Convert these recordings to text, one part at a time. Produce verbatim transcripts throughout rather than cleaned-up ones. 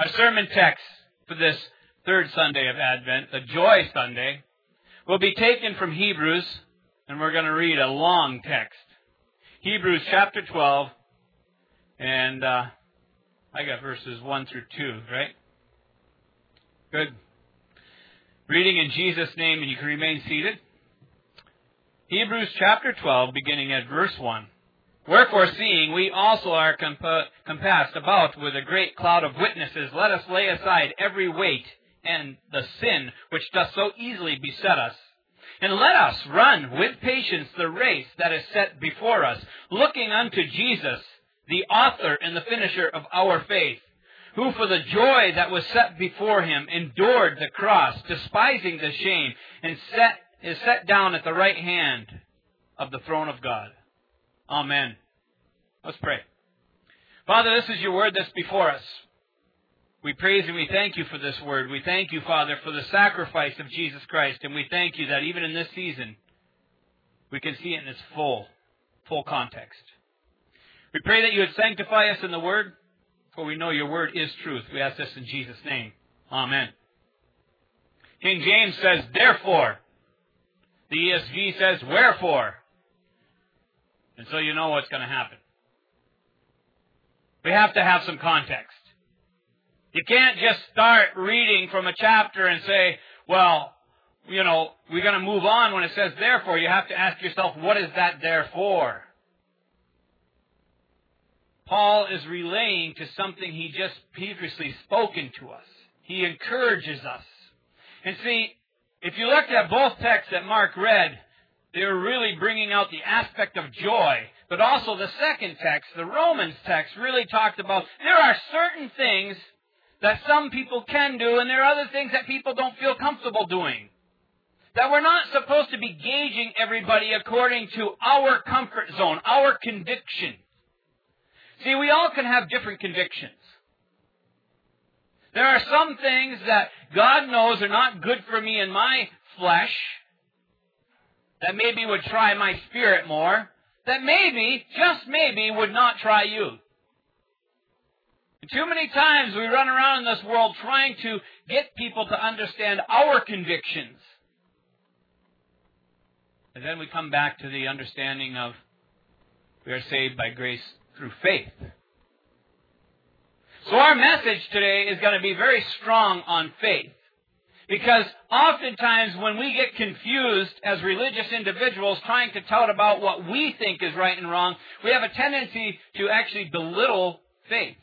Our sermon text for this third Sunday of Advent, the Joy Sunday, will be taken from Hebrews, and we're going to read a long text. Hebrews chapter twelve, and uh, I got verses one through two, right? Good. Reading in Jesus' name, and you can remain seated. Hebrews chapter twelve, beginning at verse one. Wherefore, seeing we also are compa- compassed about with a great cloud of witnesses, let us lay aside every weight and the sin which doth so easily beset us. And let us run with patience the race that is set before us, looking unto Jesus, the author and the finisher of our faith, who for the joy that was set before him endured the cross, despising the shame, and set, is set down at the right hand of the throne of God. Amen. Let's pray. Father, this is your word that's before us. We praise and we thank you for this word. We thank you, Father, for the sacrifice of Jesus Christ. And we thank you that even in this season, we can see it in its full, full context. We pray that you would sanctify us in the word, for we know your word is truth. We ask this in Jesus' name. Amen. King James says, therefore. The E S V says, wherefore. And so you know what's going to happen. We have to have some context. You can't just start reading from a chapter and say, well, you know, we're going to move on when it says therefore. You have to ask yourself, what is that therefore? Paul is relaying to something he just previously spoken to us. He encourages us. And see, if you looked at both texts that Mark read, they were really bringing out the aspect of joy. But also the second text, the Romans text, really talked about there are certain things that some people can do, and there are other things that people don't feel comfortable doing. That we're not supposed to be gauging everybody according to our comfort zone, our conviction. See, we all can have different convictions. There are some things that God knows are not good for me in my flesh, that maybe would try my spirit more, that maybe, just maybe, would not try you. And too many times we run around in this world trying to get people to understand our convictions. And then we come back to the understanding of we are saved by grace through faith. So our message today is going to be very strong on faith. Because oftentimes when we get confused as religious individuals trying to tout about what we think is right and wrong, we have a tendency to actually belittle faith.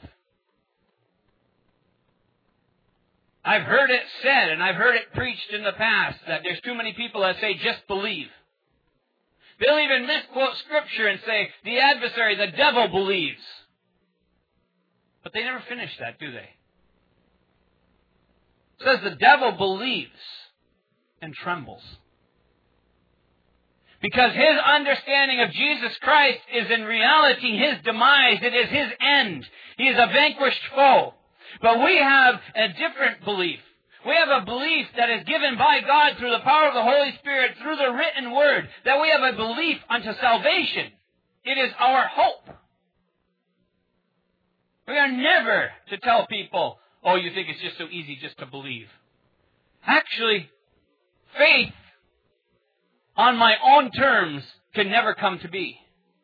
I've heard it said, and I've heard it preached in the past, that there's too many people that say, just believe. They'll even misquote Scripture and say, the adversary, the devil believes. But they never finish that, do they? It says the devil believes and trembles. Because his understanding of Jesus Christ is in reality his demise. It is his end. He is a vanquished foe. But we have a different belief. We have a belief that is given by God through the power of the Holy Spirit, through the written word, that we have a belief unto salvation. It is our hope. We are never to tell people, oh, you think it's just so easy just to believe. Actually, faith on my own terms can never come to be.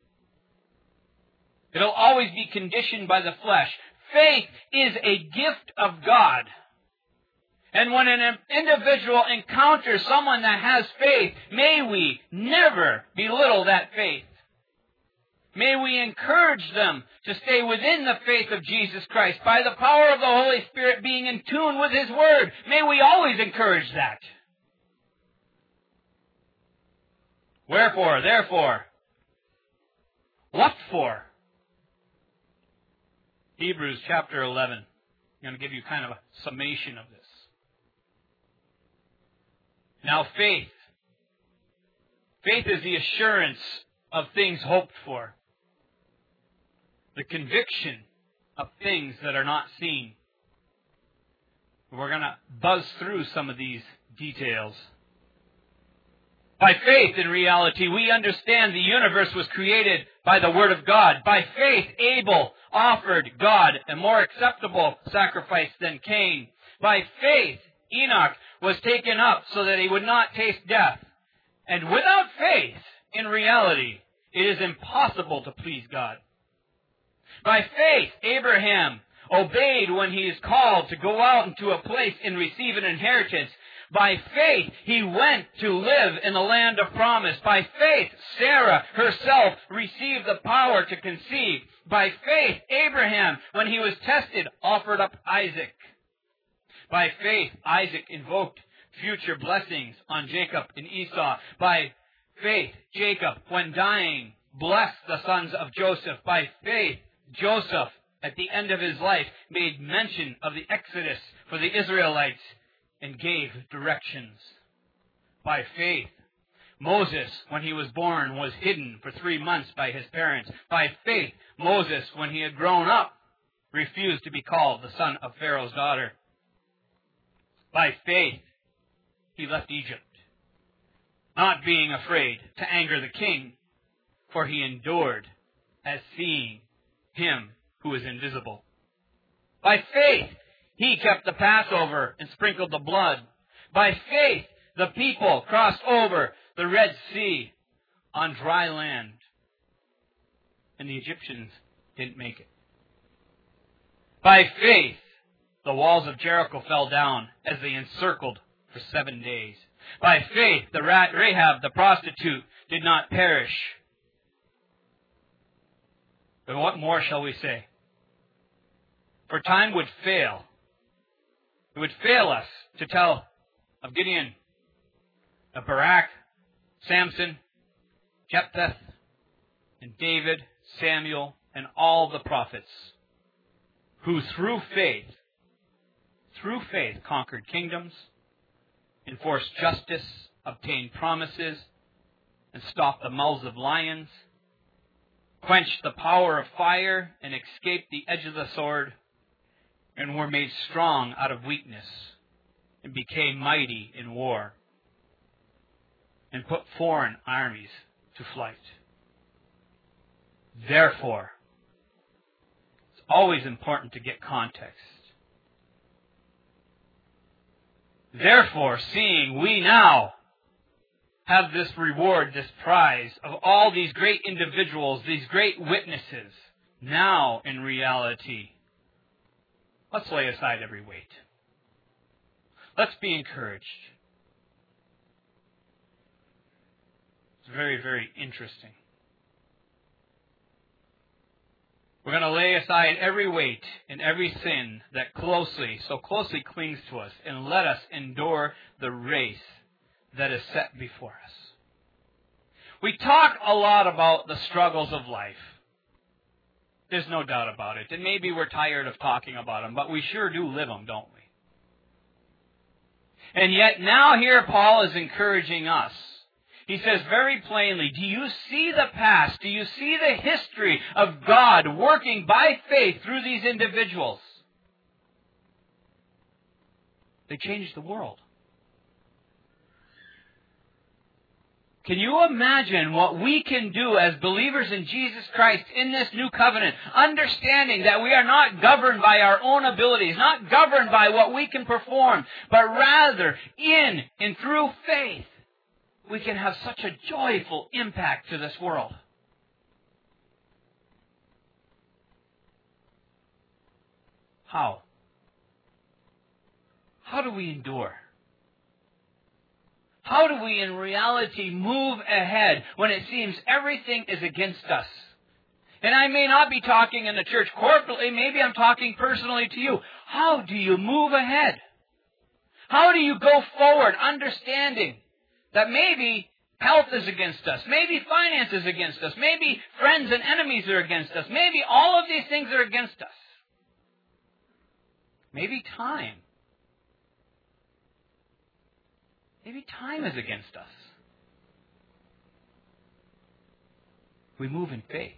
It'll always be conditioned by the flesh. Faith is a gift of God. And when an individual encounters someone that has faith, may we never belittle that faith. May we encourage them to stay within the faith of Jesus Christ by the power of the Holy Spirit being in tune with His Word. May we always encourage that. Wherefore, therefore, what for? Hebrews chapter eleven. I'm going to give you kind of a summation of this. Now faith. Faith is the assurance of things hoped for. The conviction of things that are not seen. We're going to buzz through some of these details. By faith, in reality, we understand the universe was created by the Word of God. By faith, Abel offered God a more acceptable sacrifice than Cain. By faith, Enoch was taken up so that he would not taste death. And without faith, in reality, it is impossible to please God. By faith, Abraham obeyed when he is called to go out into a place and receive an inheritance. By faith, he went to live in the land of promise. By faith, Sarah herself received the power to conceive. By faith, Abraham, when he was tested, offered up Isaac. By faith, Isaac invoked future blessings on Jacob and Esau. By faith, Jacob, when dying, blessed the sons of Joseph. By faith, Joseph, at the end of his life, made mention of the Exodus for the Israelites and gave directions. By faith, Moses, when he was born, was hidden for three months by his parents. By faith, Moses, when he had grown up, refused to be called the son of Pharaoh's daughter. By faith, he left Egypt, not being afraid to anger the king, for he endured as seeing him who is invisible. By faith, he kept the Passover and sprinkled the blood. By faith, the people crossed over the Red Sea on dry land, and the Egyptians didn't make it. By faith, the walls of Jericho fell down as they encircled for seven days. By faith, the Rahab, the prostitute, did not perish. But what more shall we say? For time would fail. It would fail us to tell of Gideon, of Barak, Samson, Jephthah, and David, Samuel, and all the prophets, who through faith, through faith conquered kingdoms, enforced justice, obtained promises, and stopped the mouths of lions, quenched the power of fire, and escaped the edge of the sword, and were made strong out of weakness, and became mighty in war, and put foreign armies to flight. Therefore, it's always important to get context. Therefore, seeing we now have this reward, this prize of all these great individuals, these great witnesses, now in reality, let's lay aside every weight. Let's be encouraged. It's very, very interesting. We're going to lay aside every weight and every sin that closely, so closely clings to us, and let us endure the race that is set before us. We talk a lot about the struggles of life. There's no doubt about it. And maybe we're tired of talking about them, but we sure do live them, don't we? And yet now here Paul is encouraging us. He says very plainly, do you see the past? Do you see the history of God working by faith through these individuals? They changed the world. Can you imagine what we can do as believers in Jesus Christ in this new covenant, understanding that we are not governed by our own abilities, not governed by what we can perform, but rather in and through faith, we can have such a joyful impact to this world. How? How do we endure? How do we in reality move ahead when it seems everything is against us? And I may not be talking in the church corporately, maybe I'm talking personally to you. How do you move ahead? How do you go forward understanding that maybe health is against us, maybe finance is against us, maybe friends and enemies are against us, maybe all of these things are against us. Maybe time. Maybe time is against us. We move in faith.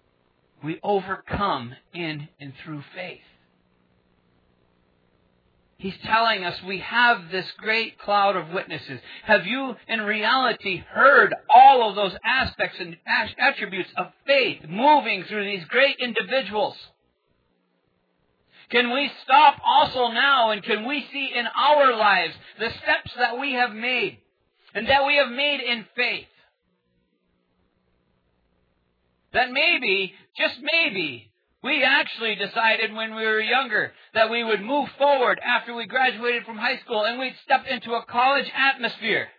We overcome in and through faith. He's telling us we have this great cloud of witnesses. Have you, in reality, heard all of those aspects and attributes of faith moving through these great individuals? Can we stop also now and can we see in our lives the steps that we have made and that we have made in faith? That maybe, just maybe, we actually decided when we were younger that we would move forward after we graduated from high school and we'd step into a college atmosphere.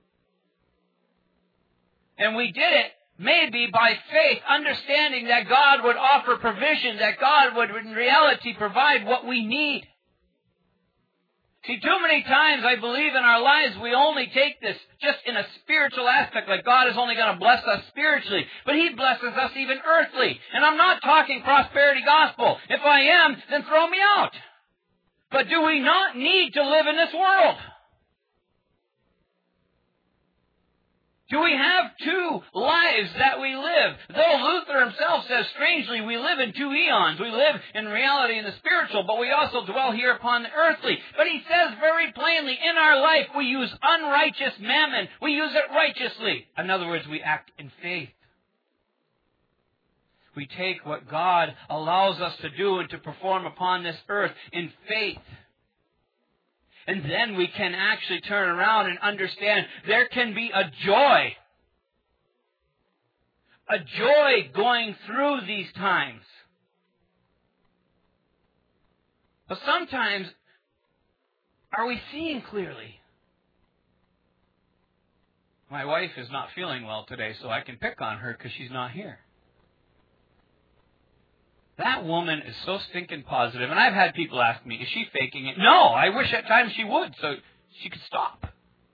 And we did it maybe by faith, understanding that God would offer provision, that God would in reality provide what we need. See, too many times I believe in our lives we only take this just in a spiritual aspect, like God is only going to bless us spiritually, but He blesses us even earthly. And I'm not talking prosperity gospel. If I am, then throw me out. But do we not need to live in this world? Do we have two lives that we live? Though Luther himself says, strangely, we live in two eons. We live in reality in the spiritual, but we also dwell here upon the earthly. But he says very plainly, in our life we use unrighteous mammon. We use it righteously. In other words, we act in faith. We take what God allows us to do and to perform upon this earth in faith. And then we can actually turn around and understand there can be a joy. A joy going through these times. But sometimes, are we seeing clearly? My wife is not feeling well today, so I can pick on her because she's not here. That woman is so stinking positive. And I've had people ask me, is she faking it? No, I wish at times she would so she could stop.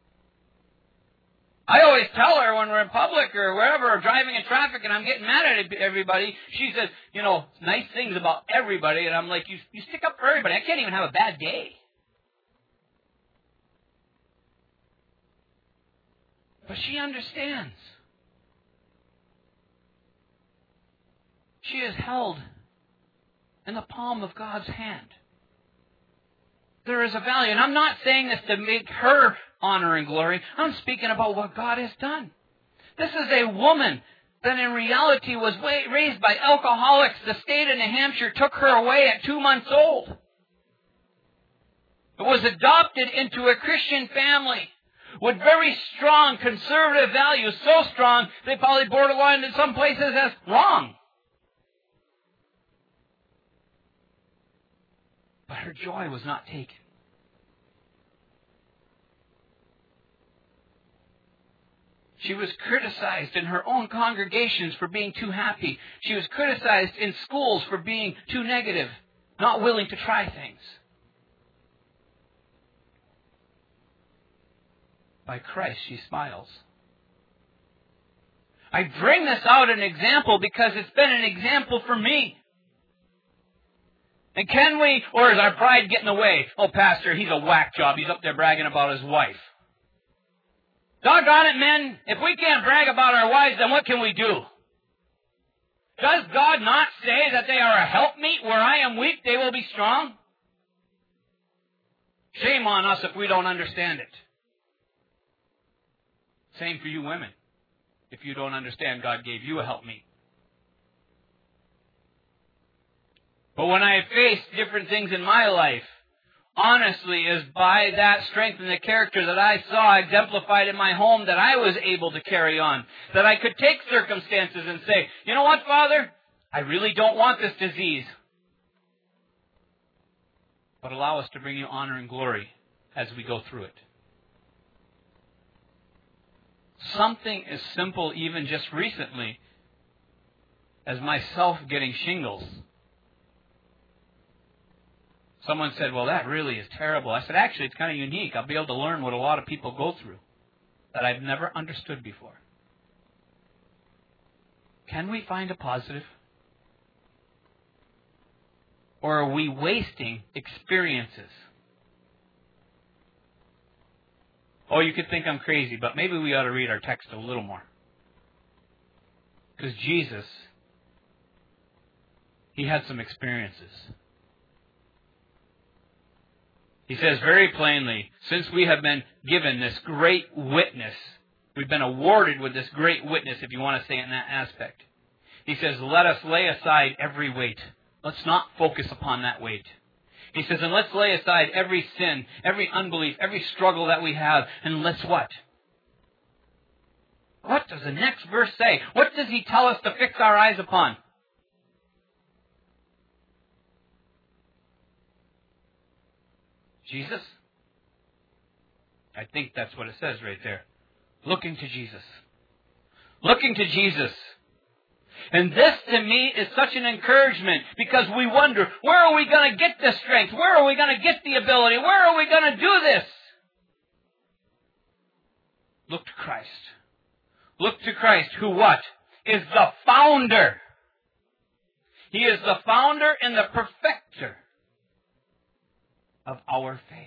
I always tell her when we're in public or wherever, or driving in traffic and I'm getting mad at everybody, she says, you know, nice things about everybody. And I'm like, you, you stick up for everybody. I can't even have a bad day. But she understands. She is held in the palm of God's hand. There is a value. And I'm not saying this to make her honor and glory. I'm speaking about what God has done. This is a woman that in reality was raised by alcoholics. The state of New Hampshire took her away at two months old. It was adopted into a Christian family with very strong conservative values. So strong, they probably borderline in some places as wrong. But her joy was not taken. She was criticized in her own congregations for being too happy. She was criticized in schools for being too negative, not willing to try things. By Christ, she smiles. I bring this out an example because it's been an example for me. And can we, or is our pride getting in the way? Oh, Pastor, he's a whack job. He's up there bragging about his wife. Doggone it, men. If we can't brag about our wives, then what can we do? Does God not say that they are a helpmeet? Where I am weak, they will be strong? Shame on us if we don't understand it. Same for you women. If you don't understand, God gave you a helpmeet. But when I have faced different things in my life, honestly, is by that strength in the character that I saw exemplified in my home that I was able to carry on. That I could take circumstances and say, you know what, Father? I really don't want this disease. But allow us to bring you honor and glory as we go through it. Something as simple even just recently as myself getting shingles. Someone said, well, that really is terrible. I said, actually, it's kind of unique. I'll be able to learn what a lot of people go through that I've never understood before. Can we find a positive? Or are we wasting experiences? Oh, you could think I'm crazy, but maybe we ought to read our text a little more. Because Jesus, He had some experiences. He says very plainly, since we have been given this great witness, we've been awarded with this great witness, if you want to say it in that aspect. He says, let us lay aside every weight. Let's not focus upon that weight. He says, and let's lay aside every sin, every unbelief, every struggle that we have, and let's what? What does the next verse say? What does he tell us to fix our eyes upon? Jesus? I think that's what it says right there. Looking to Jesus. Looking to Jesus. And this to me is such an encouragement because we wonder, where are we going to get this strength? Where are we going to get the ability? Where are we going to do this? Look to Christ. Look to Christ, who what? Is the founder. He is the founder and the perfecter of our faith.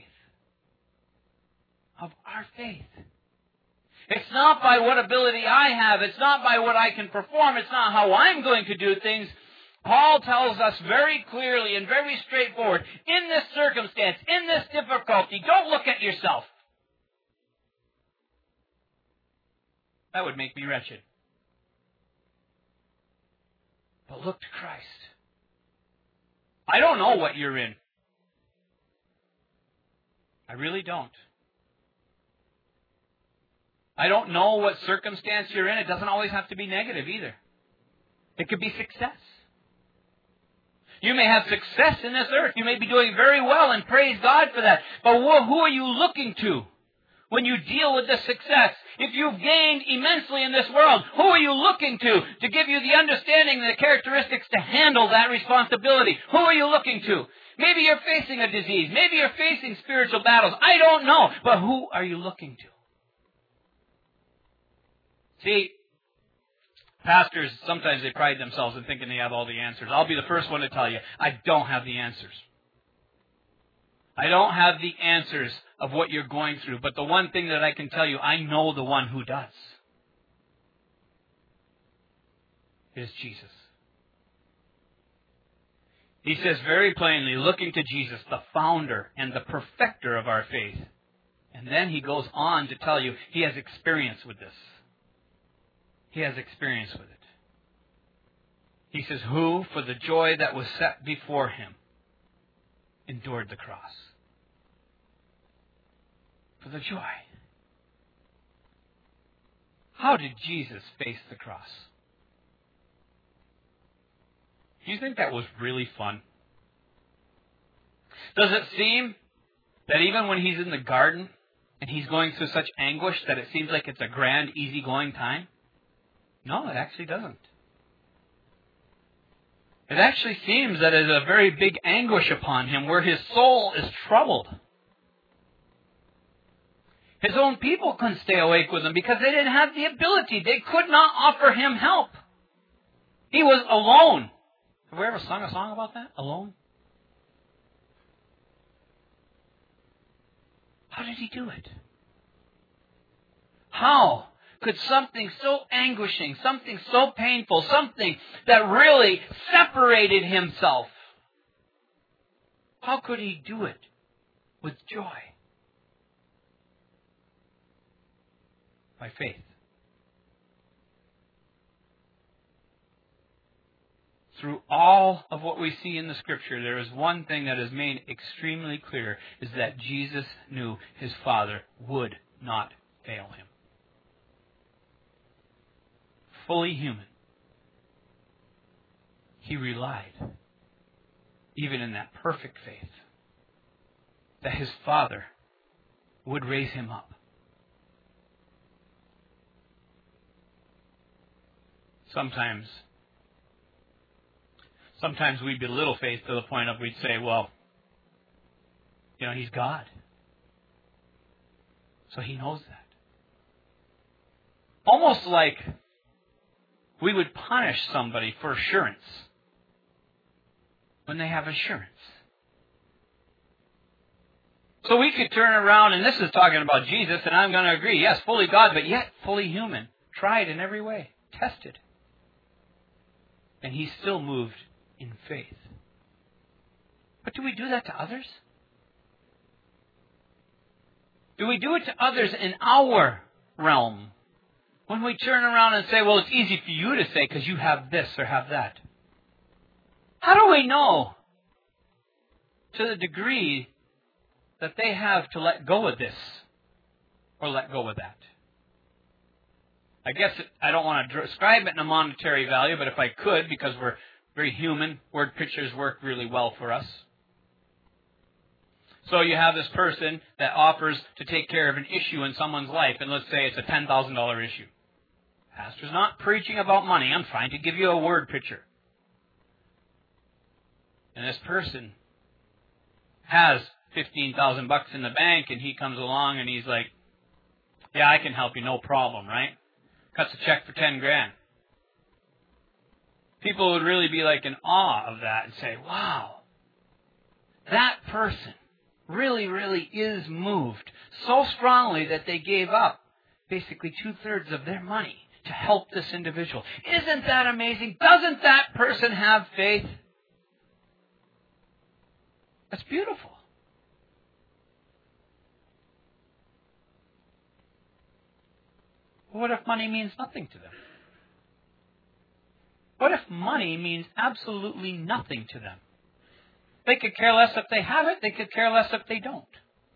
Of our faith. It's not by what ability I have. It's not by what I can perform. It's not how I'm going to do things. Paul tells us very clearly and very straightforward, in this circumstance, in this difficulty, don't look at yourself. That would make me wretched. But look to Christ. I don't know what you're in. I really don't. I don't know what circumstance you're in. It doesn't always have to be negative either. It could be success. You may have success in this earth. You may be doing very well, and praise God for that. But who are you looking to when you deal with this success? If you've gained immensely in this world, who are you looking to to give you the understanding and the characteristics to handle that responsibility? Who are you looking to? Maybe you're facing a disease. Maybe you're facing spiritual battles. I don't know. But who are you looking to? See, pastors, sometimes they pride themselves in thinking they have all the answers. I'll be the first one to tell you, I don't have the answers. I don't have the answers of what you're going through. But the one thing that I can tell you, I know the one who does. It is Jesus. He says very plainly, looking to Jesus, the founder and the perfecter of our faith. And then he goes on to tell you, he has experience with this. He has experience with it. He says, who, for the joy that was set before him, endured the cross. For the joy. How did Jesus face the cross? Do you think that was really fun? Does it seem that even when he's in the garden and he's going through such anguish that it seems like it's a grand, easygoing time? No, it actually doesn't. It actually seems that it is a very big anguish upon him where his soul is troubled. His own people couldn't stay awake with him because they didn't have the ability. They could not offer him help. He was alone. Have we ever sung a song about that? Alone? How did he do it? How could something so anguishing, something so painful, something that really separated himself, how could he do it with joy? By faith. Through all of what we see in the Scripture, there is one thing that is made extremely clear, is that Jesus knew his Father would not fail him. Fully human. He relied, even in that perfect faith, that his Father would raise him up. Sometimes, sometimes we belittle faith to the point of we'd say, well, you know, he's God. So he knows that. Almost like we would punish somebody for assurance when they have assurance. So we could turn around, and this is talking about Jesus, and I'm going to agree, yes, fully God, but yet fully human. Tried in every way. Tested. And he still moved in faith. But do we do that to others? Do we do it to others in our realm? When we turn around and say, well, it's easy for you to say because you have this or have that. How do we know to the degree that they have to let go of this or let go of that? I guess I don't want to describe it in a monetary value, but if I could, because we're very human, word pictures work really well for us. So you have this person that offers to take care of an issue in someone's life, and let's say it's a ten thousand dollars issue. Pastor's not preaching about money. I'm trying to give you a word picture. And this person has fifteen thousand bucks in the bank, and he comes along and he's like, yeah, I can help you, no problem, right? Cuts a check for ten grand. People would really be like in awe of that and say, wow, that person really, really is moved so strongly that they gave up basically two-thirds of their money to help this individual. Isn't that amazing? Doesn't that person have faith? That's beautiful. What if money means nothing to them? What if money means absolutely nothing to them? They could care less if they have it. They could care less if they don't.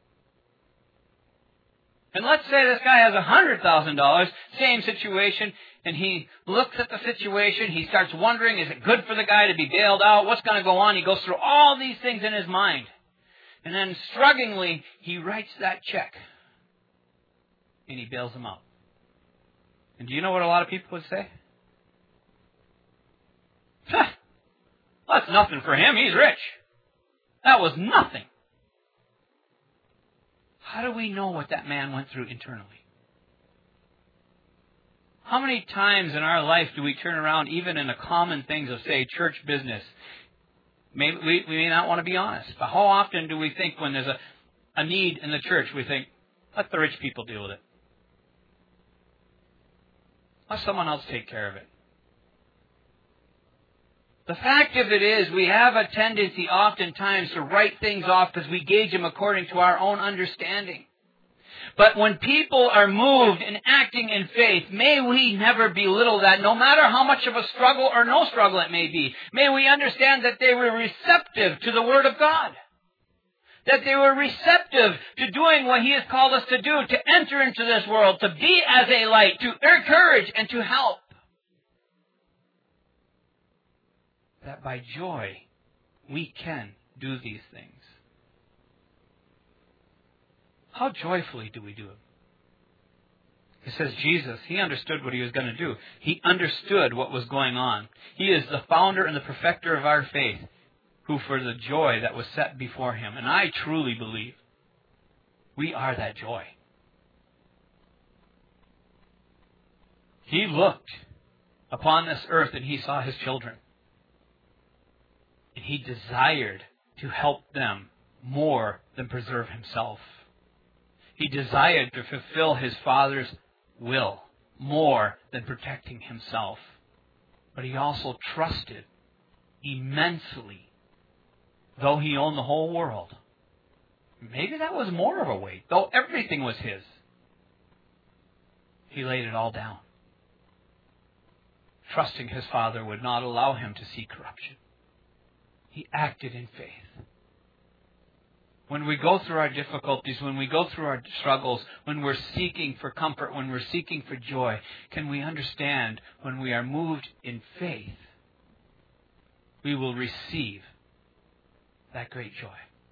And let's say this guy has one hundred thousand dollars, same situation, and he looks at the situation. He starts wondering, is it good for the guy to be bailed out? What's going to go on? He goes through all these things in his mind. And then strugglingly, he writes that check. And he bails him out. And do you know what a lot of people would say? Huh, that's nothing for him. He's rich. That was nothing. How do we know what that man went through internally? How many times in our life do we turn around, even in the common things of, say, church business? Maybe we, we may not want to be honest, but how often do we think when there's a, a need in the church, we think, let the rich people deal with it. Let someone else take care of it. The fact of it is, we have a tendency oftentimes to write things off because we gauge them according to our own understanding. But when people are moved and acting in faith, may we never belittle that, no matter how much of a struggle or no struggle it may be. May we understand that they were receptive to the Word of God. That they were receptive to doing what He has called us to do, to enter into this world, to be as a light, to encourage and to help. That by joy, we can do these things. How joyfully do we do it? It says Jesus, He understood what He was going to do. He understood what was going on. He is the founder and the perfecter of our faith, who for the joy that was set before Him. And I truly believe we are that joy. He looked upon this earth and He saw His children. And He desired to help them more than preserve Himself. He desired to fulfill His Father's will more than protecting Himself. But He also trusted immensely, though He owned the whole world. Maybe that was more of a weight, though everything was His. He laid it all down, trusting His Father would not allow Him to see corruption. He acted in faith. When we go through our difficulties, when we go through our struggles, when we're seeking for comfort, when we're seeking for joy, can we understand when we are moved in faith, we will receive that great joy.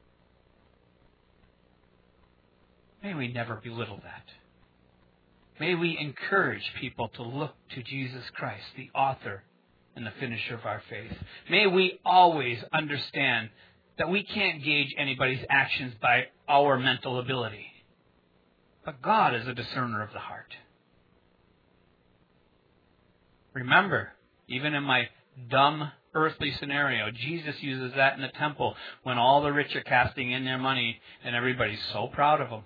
May we never belittle that. May we encourage people to look to Jesus Christ, the author and the finisher of our faith. May we always understand that we can't gauge anybody's actions by our mental ability. But God is a discerner of the heart. Remember, even in my dumb earthly scenario, Jesus uses that in the temple when all the rich are casting in their money and everybody's so proud of them.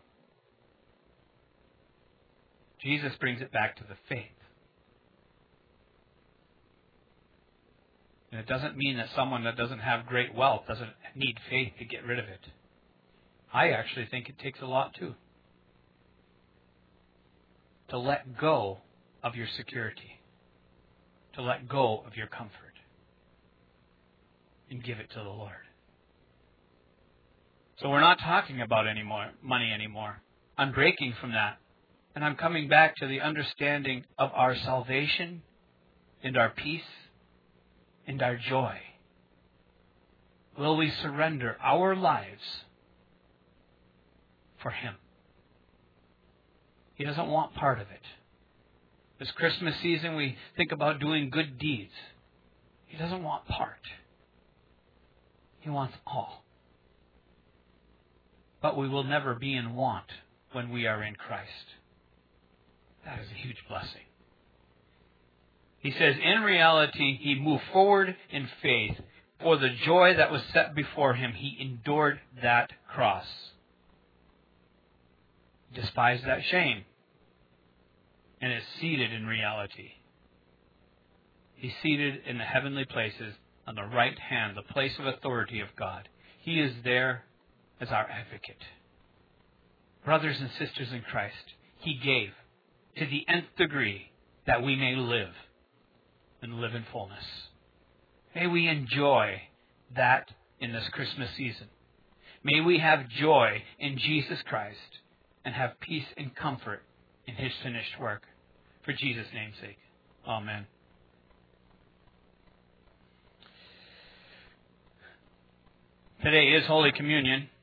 Jesus brings it back to the faith. And it doesn't mean that someone that doesn't have great wealth doesn't need faith to get rid of it. I actually think it takes a lot too. to let go of your security, to let go of your comfort, and give it to the Lord. So we're not talking about any more money anymore. I'm breaking from that. And I'm coming back to the understanding of our salvation and our peace and our joy. Will we surrender our lives for Him? He doesn't want part of it. This Christmas season, we think about doing good deeds. He doesn't want part. He wants all. But we will never be in want when we are in Christ. That is a huge blessing. He says, in reality, he moved forward in faith. For the joy that was set before him, he endured that cross. Despised that shame. And is seated in reality. He's seated in the heavenly places on the right hand, the place of authority of God. He is there as our advocate. Brothers and sisters in Christ, He gave to the nth degree that we may live and live in fullness. May we enjoy that in this Christmas season. May we have joy in Jesus Christ and have peace and comfort in His finished work. For Jesus' name's sake. Amen. Today is Holy Communion.